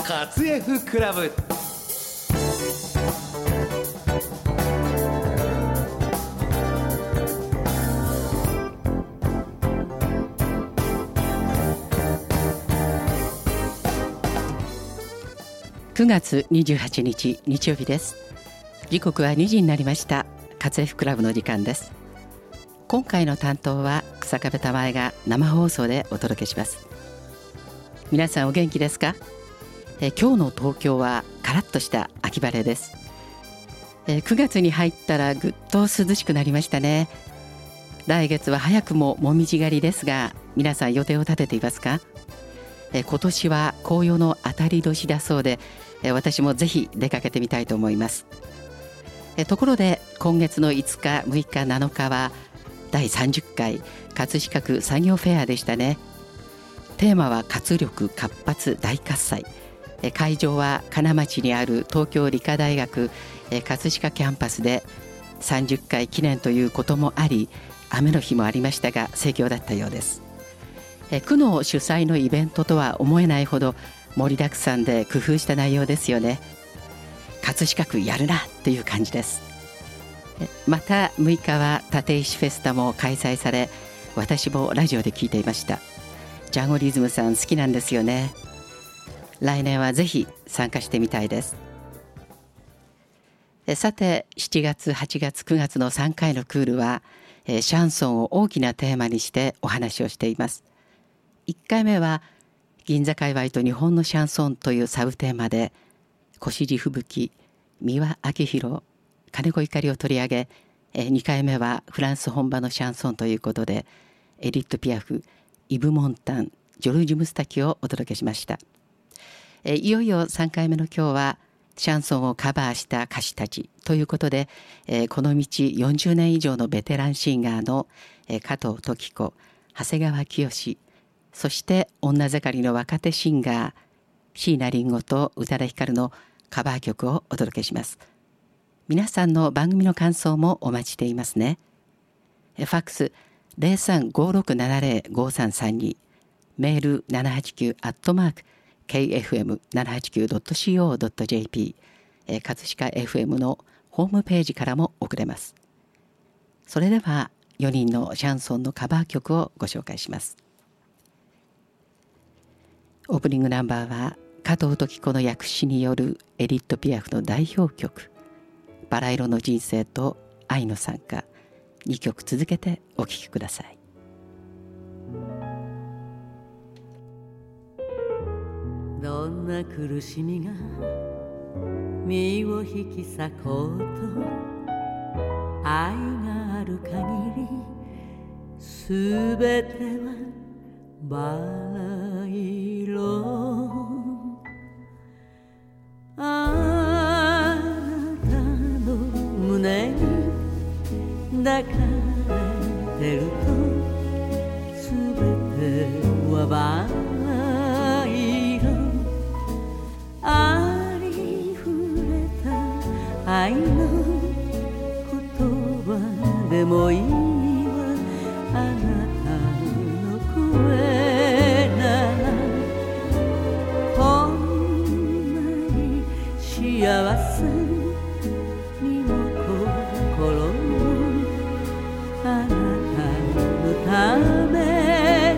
活 F クラブ。 9月28日日曜日です。時刻は2時になりました。活 F クラブの時間です。今回の担当は日下部玉江が生放送でお届けします。皆さんお元気ですか？今日の東京はカラッとした秋晴れです。9月に入ったらぐっと涼しくなりましたね。来月は早くももみじ狩りですが、皆さん予定を立てていますか？今年は紅葉の当たり年だそうで、私もぜひ出かけてみたいと思います。ところで今月の5日、6日、7日は第30回葛飾区産業フェアでしたね。テーマは活力活発大喝采。会場は金町にある東京理科大学葛飾キャンパスで、30回記念ということもあり、雨の日もありましたが盛況だったようです。区の主催のイベントとは思えないほど盛りだくさんで工夫した内容ですよね。葛飾区やるなっていう感じです。また6日は立石フェスタも開催され、私もラジオで聞いていました。ジャンゴリズムさん好きなんですよね。来年はぜひ参加してみたいです。さて7月、8月、9月の3回のクールはシャンソンを大きなテーマにしてお話をしています。1回目は銀座界隈と日本のシャンソンというサブテーマで、越路吹雪、三輪明宏、金子ゆかりを取り上げ、2回目はフランス本場のシャンソンということで、エディット・ピアフ、イブ・モンタン、ジョルジュ・ムスタキをお届けしました。いよいよ3回目の今日はシャンソンをカバーした歌手たちということで、この道40年以上のベテランシンガーの加藤登紀子、長谷川清、そして女盛りの若手シンガー椎名林檎と宇多田ヒカルのカバー曲をお届けします。皆さんの番組の感想もお待ちしていますね。ファックス 0356705332、 メール 789@kfm789.co.jp、 葛飾 FM のホームページからも送れます。それでは4人のシャンソンのカバー曲をご紹介します。オープニングナンバーは加藤登紀子の訳詞によるエディット・ピアフの代表曲、バラ色の人生と愛の賛歌、2曲続けてお聴きください。 どんな苦しみが身を引き裂こうと、愛がある限りすべてはバラ色。あなたの胸に抱かれてると、すべてはバラ色。ありふれた愛の言葉でもいいわ。あなたの声ならこんなに幸せにも心も、あなたのために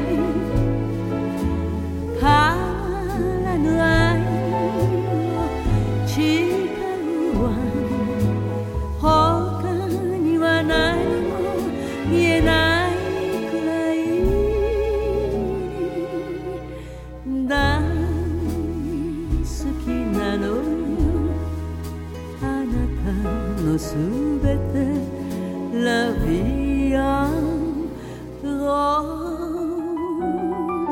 変わらぬ愛を誓うわ。他には何も見えないくらい大好きなのよ。あなたのすべてラビアンロース。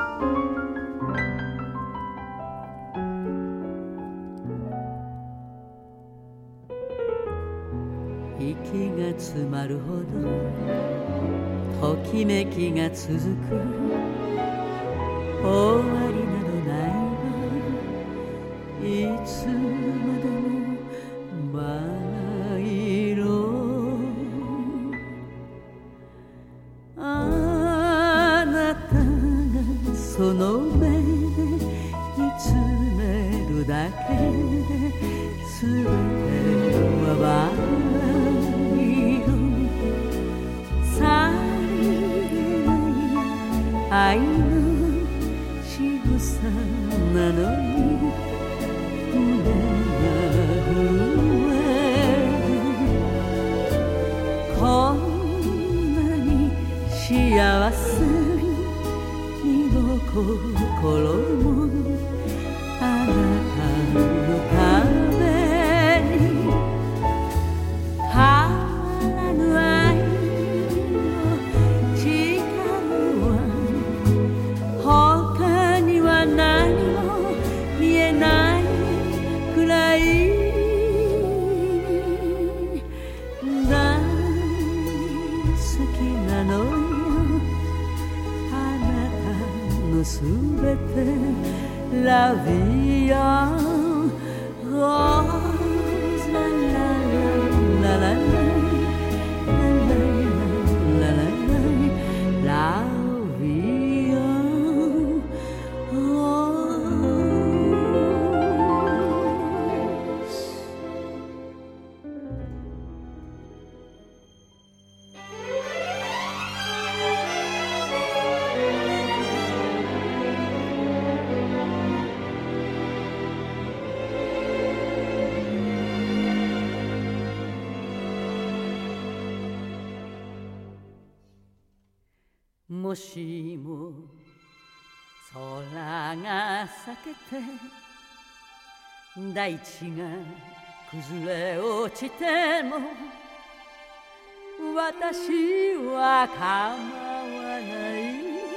息が詰まるほどときめきが続く。終わりなどないわ。いつまでもバラ色。あなたがその目で見つめ愛の仕草なのに胸が震えるこんなに幸せにも心もあなたのために変わらぬ愛の力は他には何も見えないくらい大好きなのよあなたのすべてLa vie en rose, la la la la la la la la vie en rose.もしも空が裂けて大地が崩れ落ちても私は構わない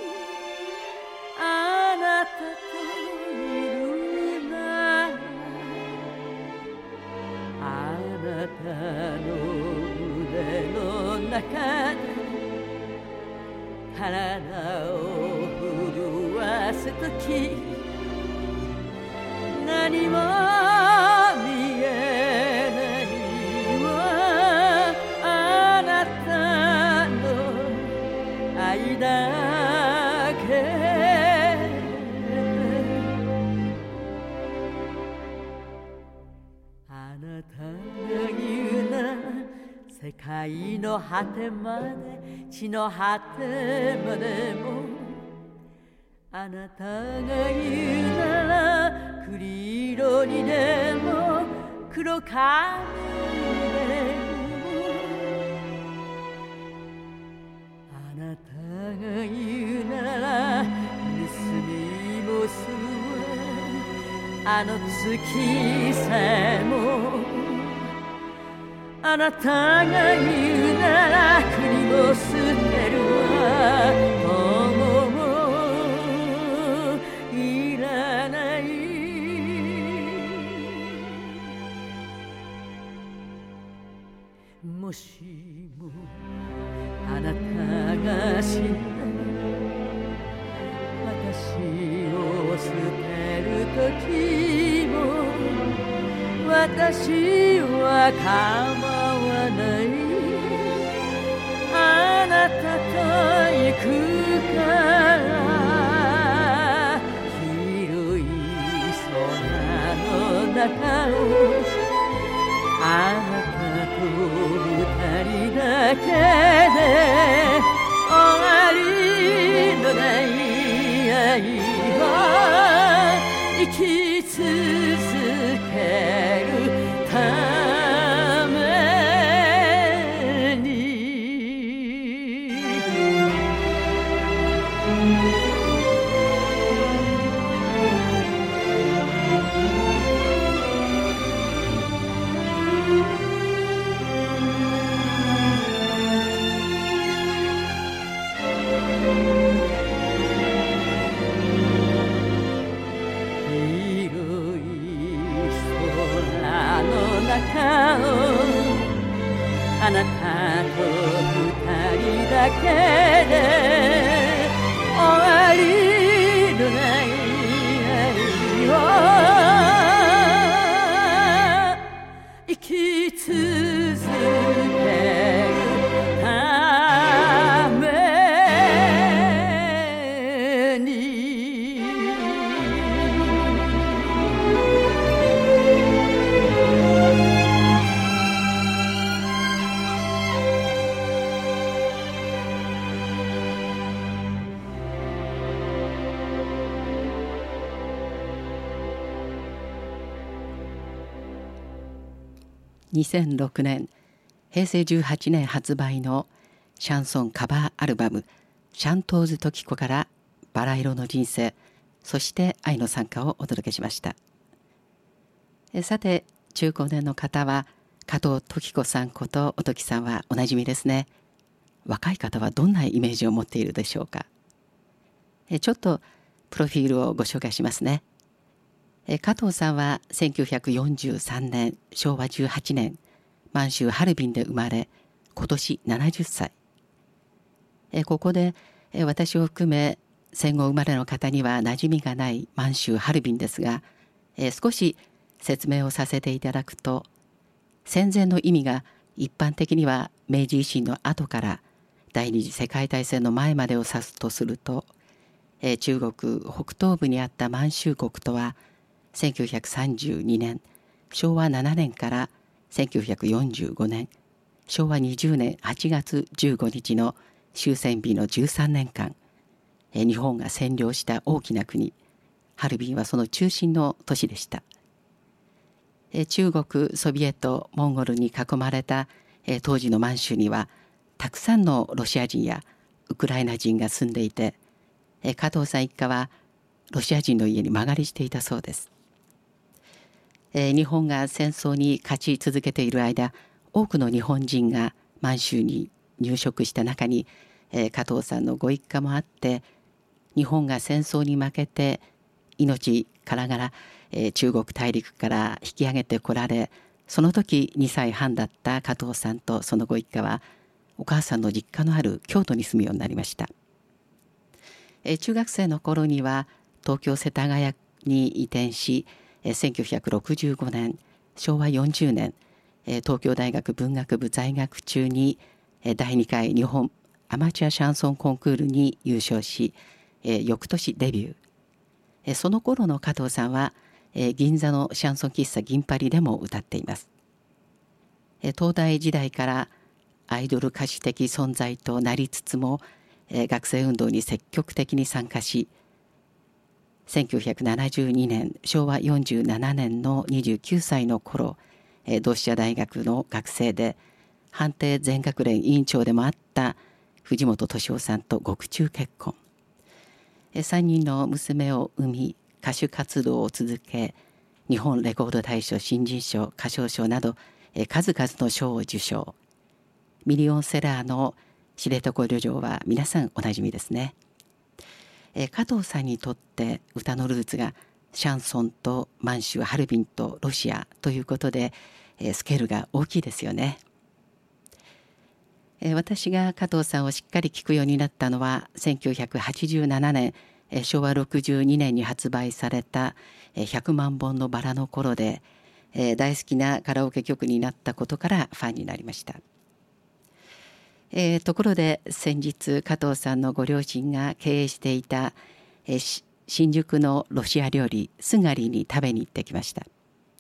あなたといるならあなたの腕の中で体を震わすとき何も見えないわあなたの愛だけあなたが言うなら世界の果てまで地の果てまでもあなたが言うなら栗色にでも黒髪でもあなたが言うなら盗みもするわあの月さえもあなたが言うなら国も捨てるわ友もいらないもしもあなたが死んだ私を捨てる時も私は構わないあなたと行くから広い空の中をあなたと二人だけで終わりのない愛は生き続けるためにあなたと二人だけで終わりのない愛を生き続けるため 2006年平成18年発売のシャンソンカバーアルバムシャントーズトキコからバラ色の人生、そして愛の賛歌をお届けしました。さて中高年の方は加藤登紀子さんことおときさんはおなじみですね。若い方はどんなイメージを持っているでしょうか。ちょっとプロフィールをご紹介しますね。加藤さんは1943年昭和18年満州ハルビンで生まれ、今年70歳。ここで私を含め戦後生まれの方には馴染みがない満州ハルビンですが、少し説明をさせていただくと、戦前の意味が一般的には明治維新の後から第二次世界大戦の前までを指すとすると、中国北東部にあった満州国とは1932年昭和7年から1945年昭和20年8月15日の終戦日の13年間、日本が占領した大きな国ハルビンはその中心の都市でした。中国ソビエトモンゴルに囲まれた当時の満州にはたくさんのロシア人やウクライナ人が住んでいて、加藤さん一家はロシア人の家に間借りしていたそうです。日本が戦争に勝ち続けている間、多くの日本人が満州に入植した中に、加藤さんのご一家もあって、日本が戦争に負けて命からがら、中国大陸から引き上げてこられ、その時2歳半だった加藤さんとそのご一家はお母さんの実家のある京都に住むようになりました。中学生の頃には東京世田谷に移転し、1965年昭和40年東京大学文学部在学中に第2回日本アマチュアシャンソンコンクールに優勝し、翌年デビュー。その頃の加藤さんは銀座のシャンソン喫茶銀パリでも歌っています。東大時代からアイドル歌手的存在となりつつも、学生運動に積極的に参加し、1972年昭和47年の29歳の頃、同志社大学の学生で判定全学連委員長でもあった藤本敏夫さんと獄中結婚。3人の娘を産み歌手活動を続け、日本レコード大賞新人賞歌唱賞など数々の賞を受賞。ミリオンセラーの知床旅情は皆さんおなじみですね。加藤さんにとって歌のルーツがシャンソンと満州ハルビンとロシアということで、スケールが大きいですよね。私が加藤さんをしっかり聴くようになったのは1987年昭和62年に発売された100万本のバラの頃で、大好きなカラオケ曲になったことからファンになりました。ところで先日加藤さんのご両親が経営していた、新宿のロシア料理スガリに食べに行ってきました。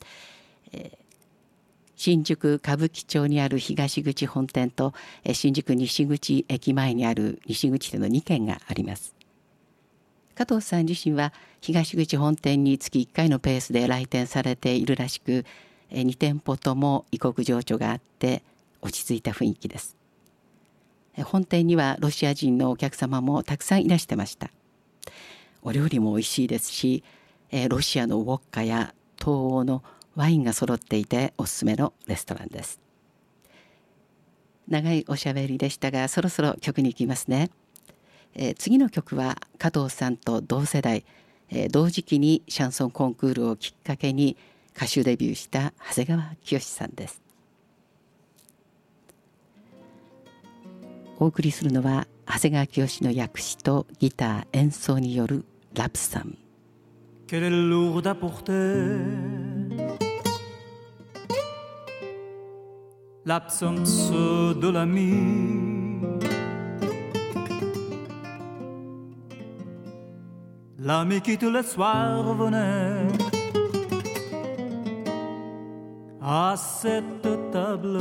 新宿歌舞伎町にある東口本店と新宿西口駅前にある西口店の2軒があります。加藤さん自身は東口本店に月1回のペースで来店されているらしく、2店舗とも異国情緒があって落ち着いた雰囲気です。本店にはロシア人のお客様もたくさんいらしてました。お料理も美味しいですし、ロシアのウォッカや東欧のワインが揃っていておすすめのレストランです。長いおしゃべりでしたが、そろそろ曲に行きますね。次の曲は加藤さんと同世代、同時期にシャンソンコンクールをきっかけに歌手デビューした長谷川清さんです。お送りするのは長谷川清の訳詞とギター演奏によるラプサム。 Quelle est lourde à porter l'absence de l'ami, l'ami qui tous les soirs venait à cette table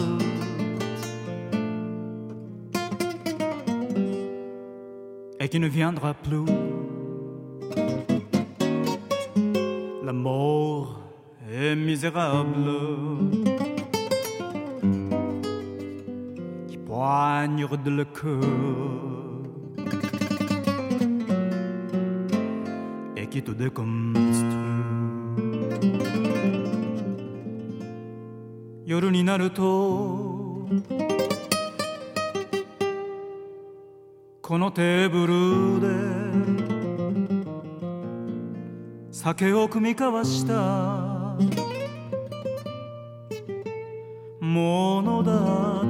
et qui ne viendra plus. La mort est misérable, poignard de le cœur et qui te déconstruit。夜になるとこのテーブルで酒を酌み交わしたものだった。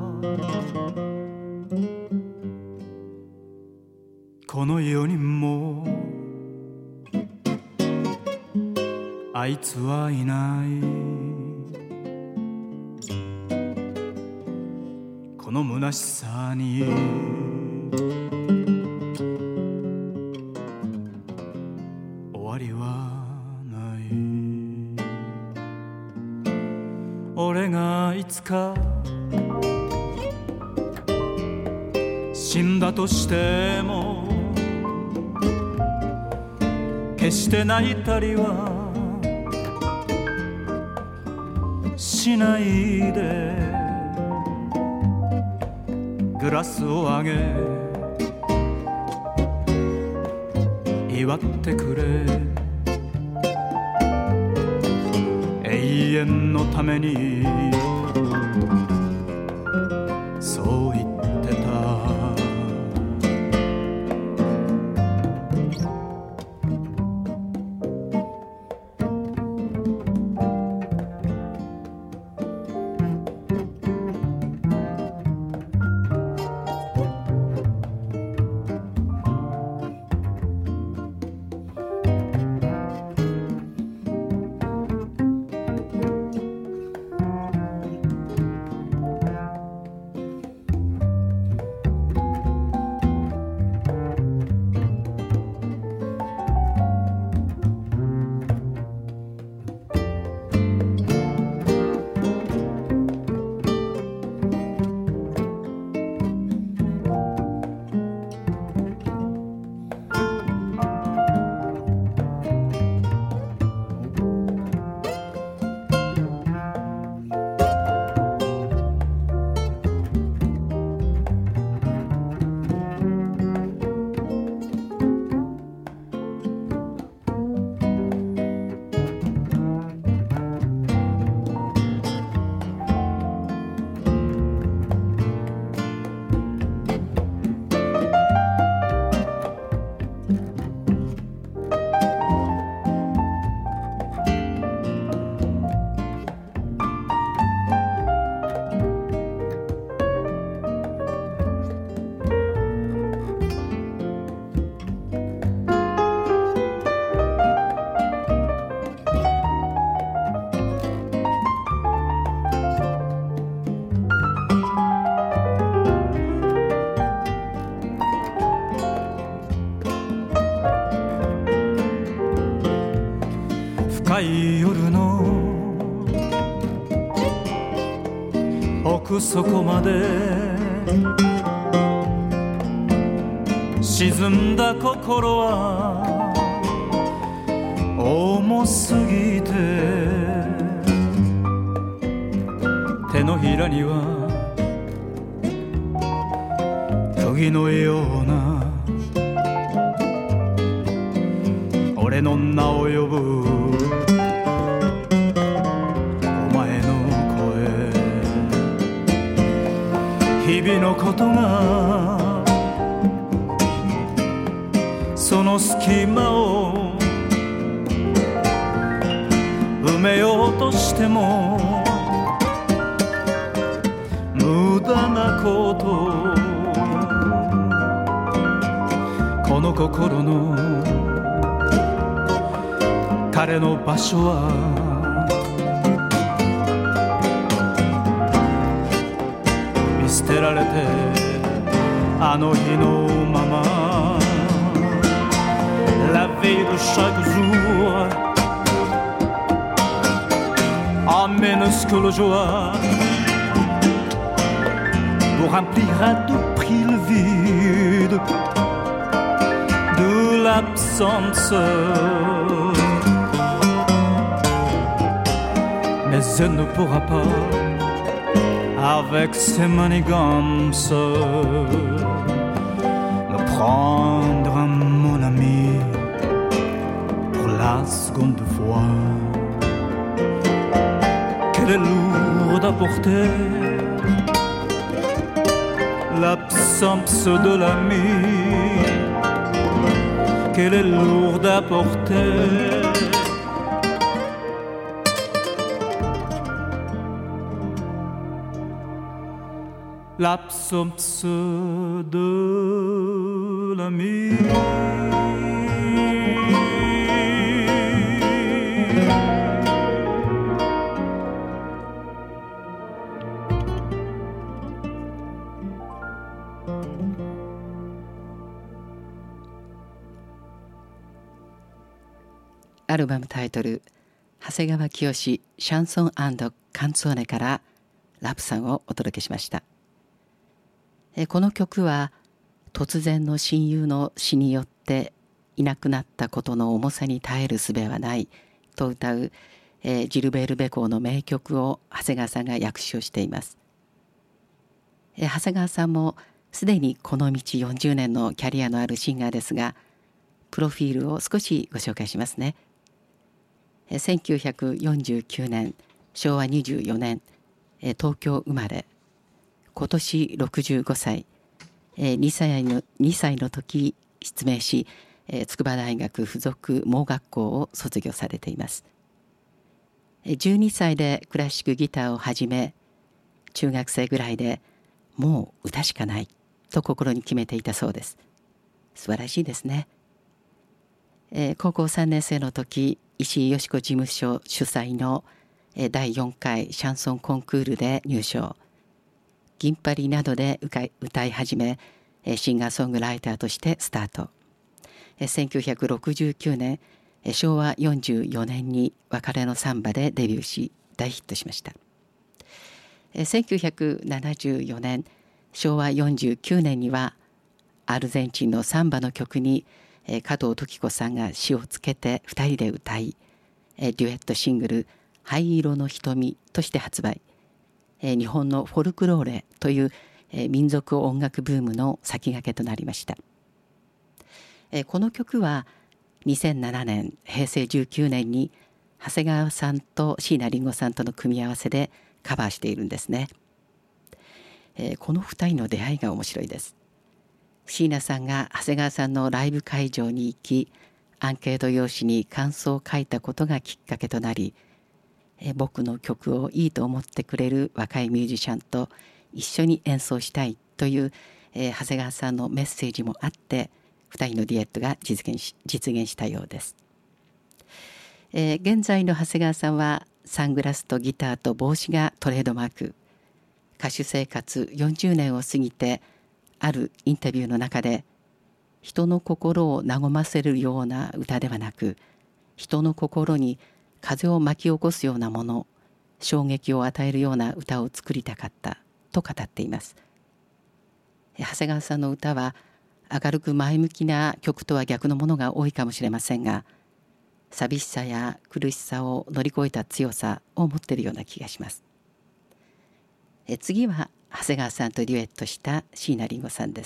この世にもあいつはいない。この虚しさに終わりはない。俺がいつか死んだとしても決して泣いたりはしないで。グラスを上げ祝ってくれ。永遠のためにそう言ってた。深い夜の奥底まで沈んだ心は重すぎて手のひらには釘のような俺の名を呼ぶ日々のことがその隙間を埋めようとしても無駄なこと。この心の彼の場所は捨てられてあの日のまま La veille de chaque jour amène ce que le joie pour remplir à tout prix le vide de l'absence. Mais elle ne pourra pas avec ses manigances, me prendre à mon ami pour la seconde fois. Qu'elle est lourde à porter, l'absence de l'ami, qu'elle est lourde à porter. L'absence de l'ami. アルバムタイトル長谷川清シャンソン&カンツォーネからラプさんをお届けしました。この曲は突然の親友の死によっていなくなったことの重さに耐える術はないと歌う、ジルベール・ベコーの名曲を長谷川さんが訳詞をしています。長谷川さんもすでにこの道40年のキャリアのあるシンガーですが、プロフィールを少しご紹介しますね。1949年昭和24年東京生まれ、今年65歳、2歳の時失明し、筑波大学附属盲学校を卒業されています。12歳でクラシックギターを始め、中学生ぐらいでもう歌しかないと心に決めていたそうです。素晴らしいですね。高校3年生の時、石井よし子事務所主催の第4回シャンソンコンクールで入賞。銀パリなどで歌い始め、シンガーソングライターとしてスタート。1969年、昭和44年に別れのサンバでデビューし大ヒットしました。1974年、昭和49年にはアルゼンチンのサンバの曲に加藤登紀子さんが詞をつけて2人で歌い、デュエットシングル「灰色の瞳」として発売。日本のフォルクローレという民族音楽ブームの先駆けとなりました。この曲は2007年平成19年に長谷川さんと椎名林檎さんとの組み合わせでカバーしているんですね。この2人の出会いが面白いです。椎名さんが長谷川さんのライブ会場に行き、アンケート用紙に感想を書いたことがきっかけとなり、僕の曲をいいと思ってくれる若いミュージシャンと一緒に演奏したいという、長谷川さんのメッセージもあって2人のデュエットが実現したようです。現在の長谷川さんはサングラスとギターと帽子がトレードマーク。歌手生活40年を過ぎて、あるインタビューの中で、人の心を和ませるような歌ではなく、人の心に風を巻き起こすようなもの、衝撃を与えるような歌を作りたかったと語っています。長谷川さんの歌は明るく前向きな曲とは逆のものが多いかもしれませんが、寂しさや苦しさを乗り越えた強さを持っているような気がします。次は長谷川さんとデュエットした椎名林檎さんです。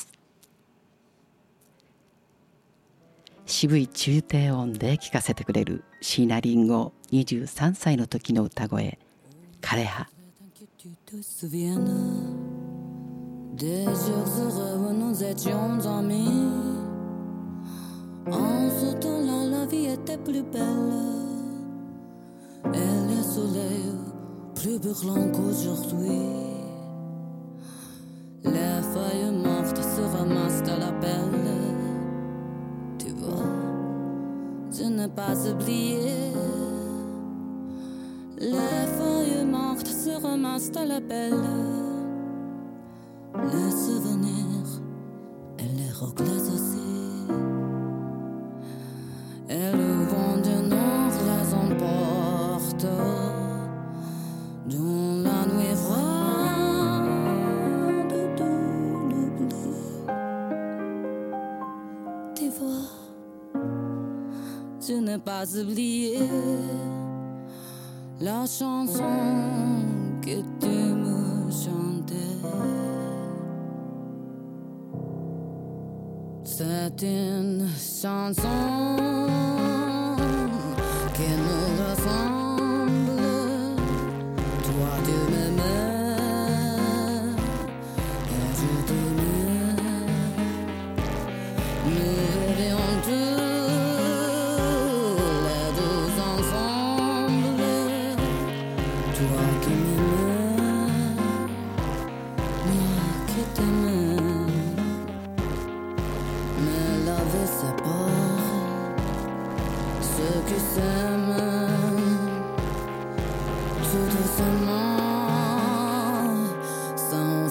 渋い中低音で聴かせてくれる椎名林檎23歳の時の歌声、枯葉。 Des jours heureux où nous étions amis. En ce temps-là, la vie était plus belle. Et le soleil plus brûlant qu'aujourd'hui. Les feuilles mortes se ramassent à la belle. Tu vois, je n'ai pas oublié. Les feuilles mortes se ramassent à la belle.Les souvenirs et les rocs-glaces aussi. Et le vent du nord les emporte dans la nuit froide de l'oubli. Tu vois, je n'ai pas oublié la chanson que tu me chanter. C'est une chanson qui nous ressemble. Toi tu m'aimais et je t'aimais. Nous vivions tous les deux ensemble. Toi qui m'aimais, moi qui t'aimais. Mais la vie sépare ceux qui s'aiment tout doucement, sans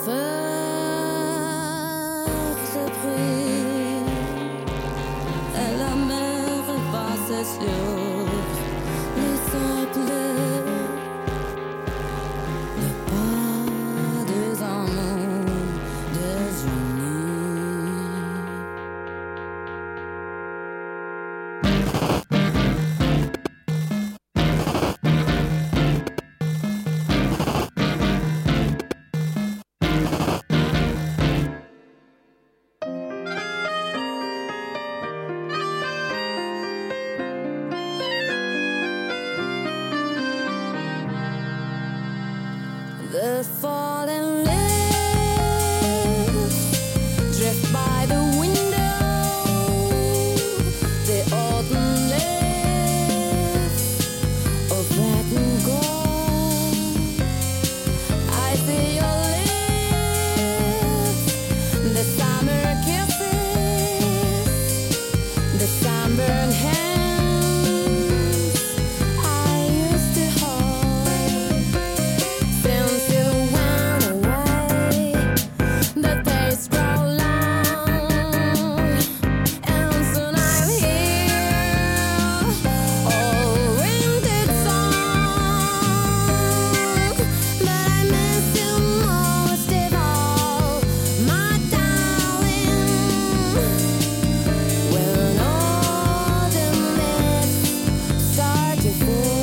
faire de bruit. Et la mer passe sur les sables, les pas des amours désunis. The fallen leaves drift by the window. The autumn leaves of red and gold. I see your lips, the summer kisses, the sunburned hands I used to hold. Since you went away, the days grow long, and soon I'm here, all winded song. But I miss you most of all, my darling. When autumn leaves start to fall.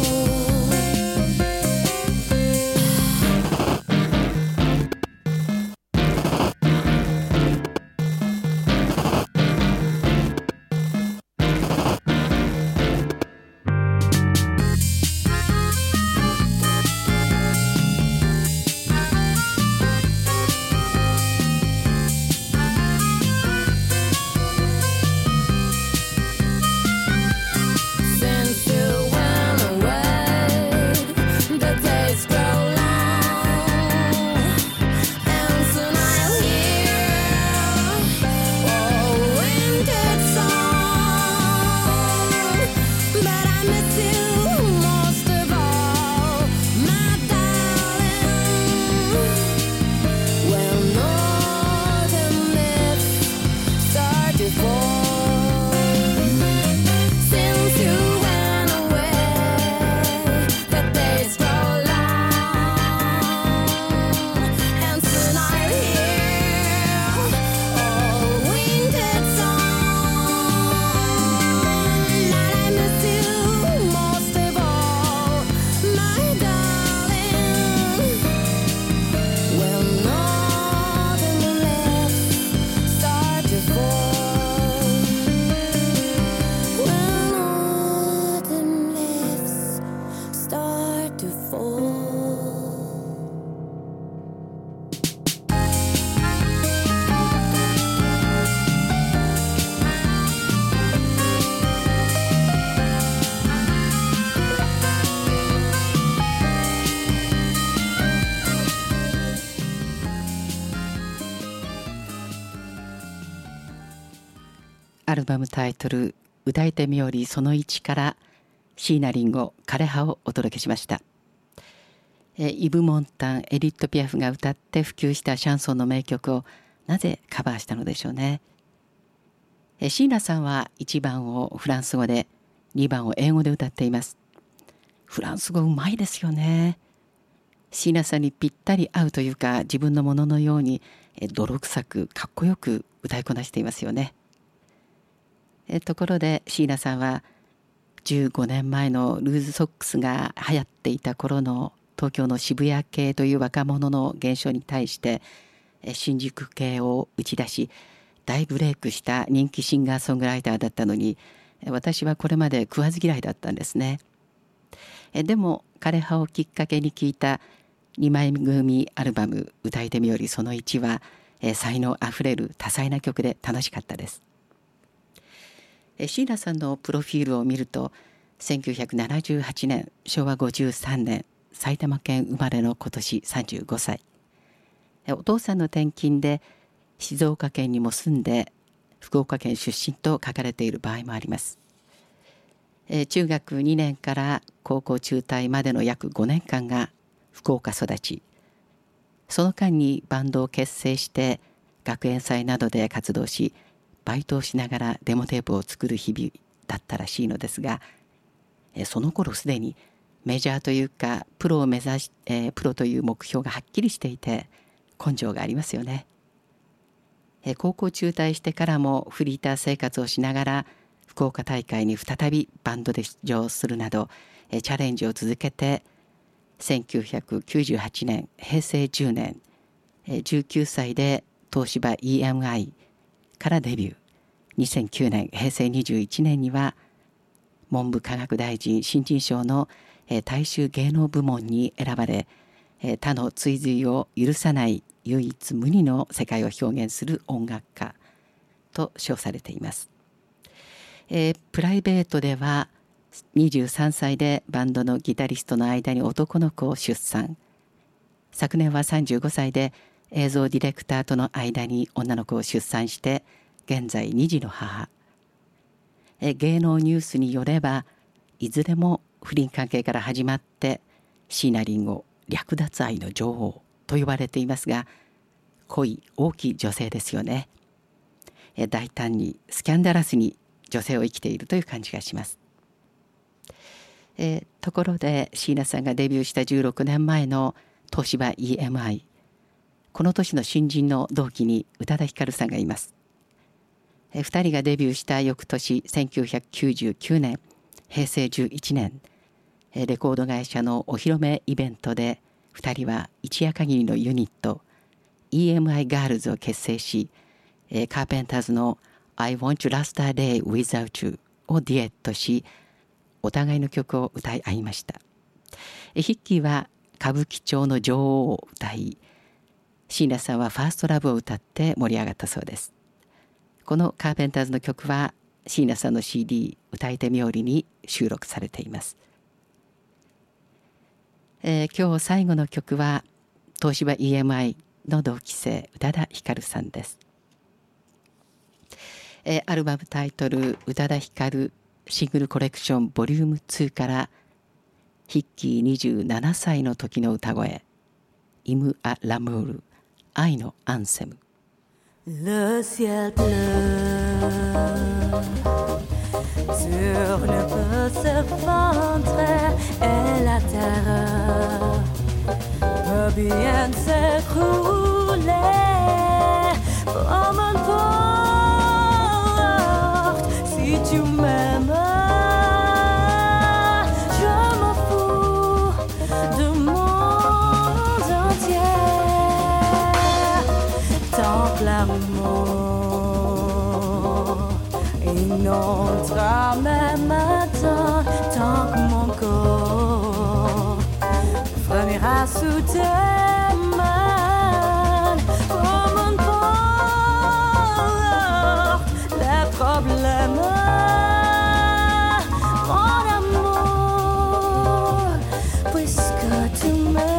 Since you went away, the days grow long, and soon I'll hear all winded song. But I miss you most of all, my darling. When autumn leaves start to fall. Since you went away, the days grow long, and soon I'll hear all winded song. But I miss you most of all, my darling. When autumn leaves start to fall. When autumn leaves start to fall. アルバムタイトル歌い手冥利その1から椎名林檎枯葉をお届けしました。イブ・モンタン、エディット・ピアフが歌って普及したシャンソンの名曲をなぜカバーしたのでしょうね。椎名さんは1番をフランス語で2番を英語で歌っています。フランス語うまいですよね。椎名さんにぴったり合うというか、自分のもののように泥臭くかっこよく歌いこなしていますよね。ところで椎名さんは15年前のルーズソックスが流行っていた頃の東京の渋谷系という若者の現象に対して新宿系を打ち出し大ブレイクした人気シンガーソングライターだったのに、私はこれまで食わず嫌いだったんですね。でも枯葉をきっかけに聴いた2枚組アルバム歌い手みよりその1は才能あふれる多彩な曲で楽しかったです。椎名さんのプロフィールを見ると1978年昭和53年埼玉県生まれの今年35歳。お父さんの転勤で静岡県にも住んで福岡県出身と書かれている場合もあります。中学2年から高校中退までの約5年間が福岡育ち、その間にバンドを結成して学園祭などで活動し、バイトをしながらデモテープを作る日々だったらしいのですが、その頃すでにメジャーというかプロを目指し、プロという目標がはっきりしていて根性がありますよね。高校中退してからもフリーター生活をしながら福岡大会に再びバンドで出場するなどチャレンジを続けて1998年平成10年19歳で東芝 EMI からデビュー。2009年平成21年には文部科学大臣新人賞の大衆芸能部門に選ばれ、他の追随を許さない唯一無二の世界を表現する音楽家と称されています。プライベートでは23歳でバンドのギタリストの間に男の子を出産。昨年は35歳で映像ディレクターとの間に女の子を出産して現在2児の母。芸能ニュースによればいずれも不倫関係から始まって椎名林檎略奪愛の女王と呼ばれていますが、恋大きい女性ですよね。大胆にスキャンダラスに女性を生きているという感じがします。ところで椎名さんがデビューした16年前の東芝 EMI、 この年の新人の同期に宇多田ヒカルさんがいます。2人がデビューした翌年1999年平成11年レコード会社のお披露目イベントで2人は一夜限りのユニット EMI ガールズを結成し、カーペンターズの I Want to Last a Day Without You をデュエットし、お互いの曲を歌い合いました。ヒッキーは歌舞伎町の女王を歌い、椎名さんはファーストラブを歌って盛り上がったそうです。このカーペンターズの曲は椎名さんの CD 歌い手冥利に収録されています。今日最後の曲は東芝 EMI の同期生宇多田ヒカルさんです。アルバムタイトル宇多田ヒカルシングルコレクションボリューム2からヒッキー27歳の時の歌声イム・ア・ラムール愛のアンセム。 Le ciel bleu sur ne peut se fendre et la terre peut bien s'écrouler comme une porte. Si tu m'aimes, je m'en fous du monde entier. Tant que l'amour inondera mes matins, tant que mon corps frémira sous tes mains comme une porte. Les problèmes, mon amour, puisque tu m'aimes.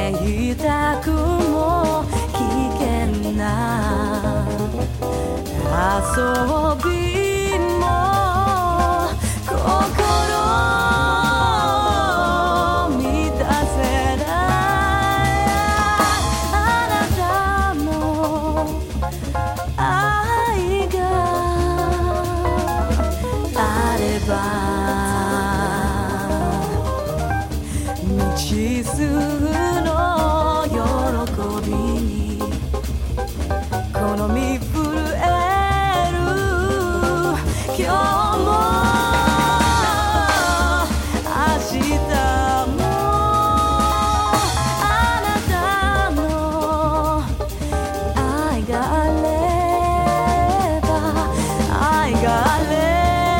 贅沢も危険な遊びも心満たせないあなたの愛があれば未知数の喜びにこの身震える今日も明日もあなたの愛があれば愛があれ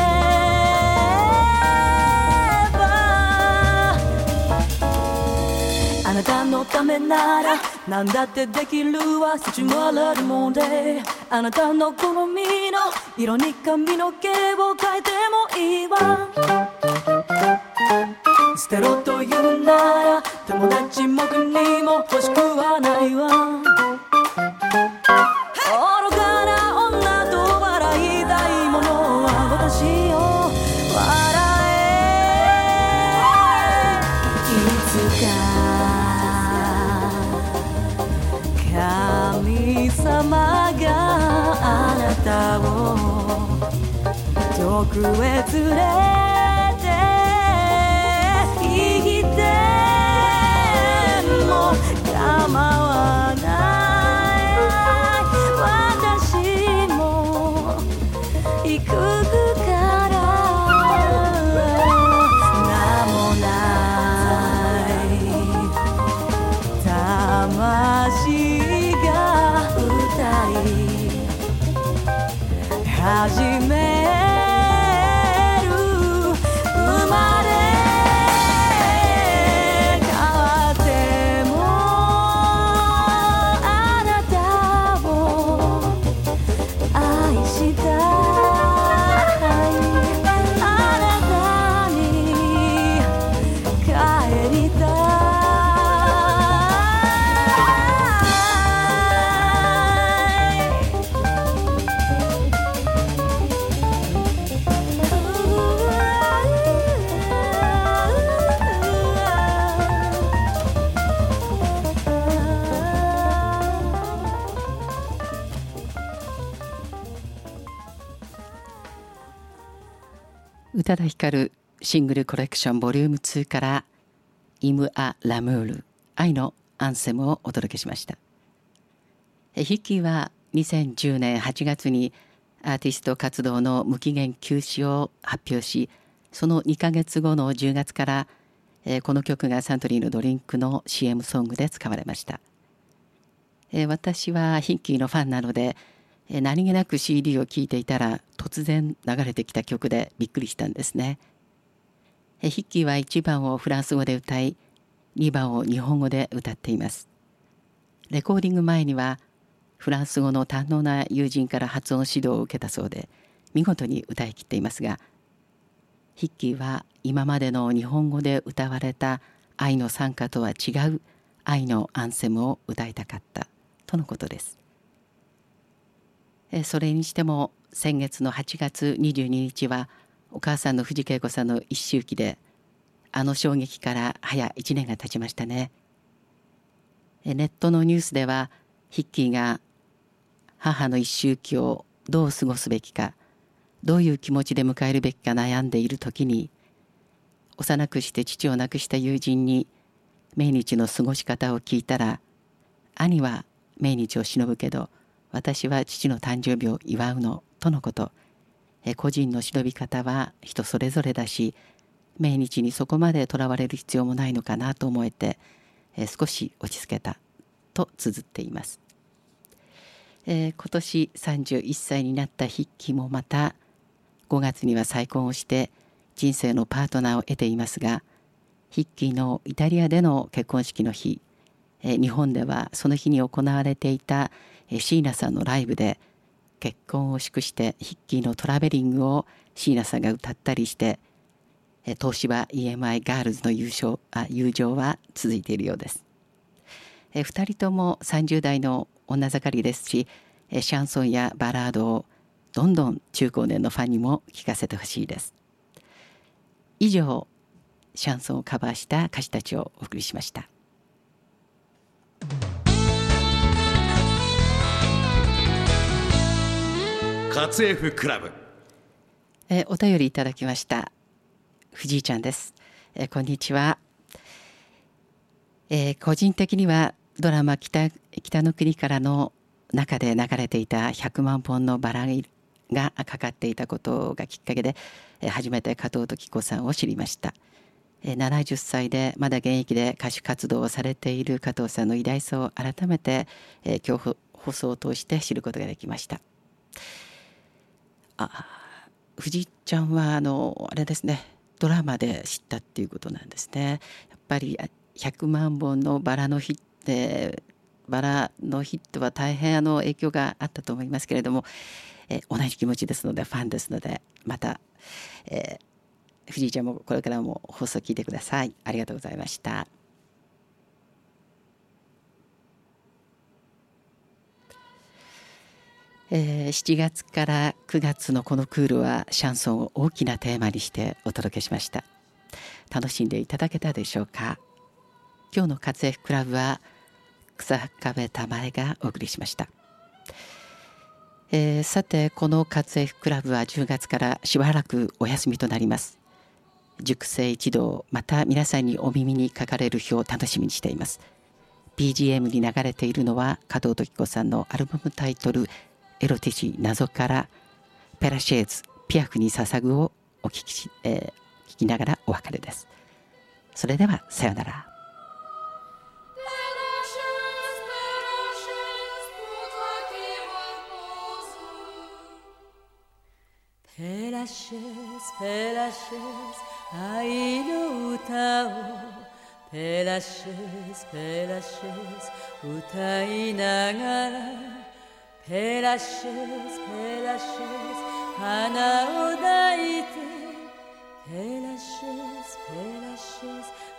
あなたのためなら何だってできるわ Such a little more day あなたの好みの色に髪の毛を変えてもいいわ捨てろと言うなら友達も国も欲しくはないわ愚かな女と笑いたいものは私を笑えいつか神様があなたを遠くへ連れて行っても構わない私も行くから名もない魂が歌い始める生まれ変わってもあなたを愛したいあなたに帰りたい宇多田ヒカルシングルコレクションボリューム2からイム・ア・ラムール愛のアンセムをお届けしました。ヒッキーは2010年8月にアーティスト活動の無期限休止を発表し、その2ヶ月後の10月からこの曲がサントリーのドリンクの CM ソングで使われました。私はヒッキーのファンなので何気なく CD を聴いていたら突然流れてきた曲でびっくりしたんですね。ヒッキーは1番をフランス語で歌い2番を日本語で歌っています。レコーディング前にはフランス語の堪能な友人から発音指導を受けたそうで見事に歌い切っていますが、ヒッキーは今までの日本語で歌われた愛の賛歌とは違う愛のアンセムを歌いたかったとのことです。それにしても先月の8月22日はお母さんの藤恵子さんの一周忌で、あの衝撃から早1年が経ちましたね。ネットのニュースではヒッキーが母の一周忌をどう過ごすべきか、どういう気持ちで迎えるべきか悩んでいる時に、幼くして父を亡くした友人に命日の過ごし方を聞いたら、兄は命日を忍ぶけど私は父の誕生日を祝うのとのこと。個人の忍び方は人それぞれだし、命日にそこまでとらわれる必要もないのかなと思えて、少し落ち着けたと綴っています。今年31歳になったヒッキーもまた5月には再婚をして人生のパートナーを得ていますが、ヒッキーのイタリアでの結婚式の日、日本ではその日に行われていた椎名さんのライブで結婚を祝してヒッキーのトラベリングを椎名さんが歌ったりして、東芝 EMI ガールズの友情は続いているようです。 2人とも30代の女盛りですし、シャンソンやバラードをどんどん中高年のファンにも聴かせてほしいです。以上、シャンソンをカバーした歌手たちをお送りしました。 活 F クラブ、 お便りいただきました。藤井ちゃんです。こんにちは。個人的にはドラマ北の国からの中で流れていた100万本のバラがかかっていたことがきっかけで、初めて加藤登紀子さんを知りました。70歳でまだ現役で歌手活動をされている加藤さんの偉大さを改めて、今日放送を通して知ることができました。藤井ちゃんはあれですね、ドラマで知ったっていうことなんですね。やっぱり100万本のバラのヒットは大変影響があったと思いますけれども、同じ気持ちですので、ファンですので、また、藤井ちゃんもこれからも放送聞いてください。ありがとうございました。7月から9月のこのクールはシャンソンを大きなテーマにしてお届けしました。楽しんでいただけたでしょうか。今日の活 F クラブは草壁玉江がお送りしました。さて、この活 F クラブは10月からしばらくお休みとなります。塾生一同、また皆さんにお耳にかかれる日を楽しみにしています。BGM に流れているのは加藤登紀子さんのアルバムタイトルエロティシ謎からペラシェーズピアフに捧ぐを聞きながらお別れです。それではさようなら。 ペラシェスペラシェス愛の歌をペラシェスペラシェス歌いながらペラシェスペラシェス花を抱いてペラシェスペラシェス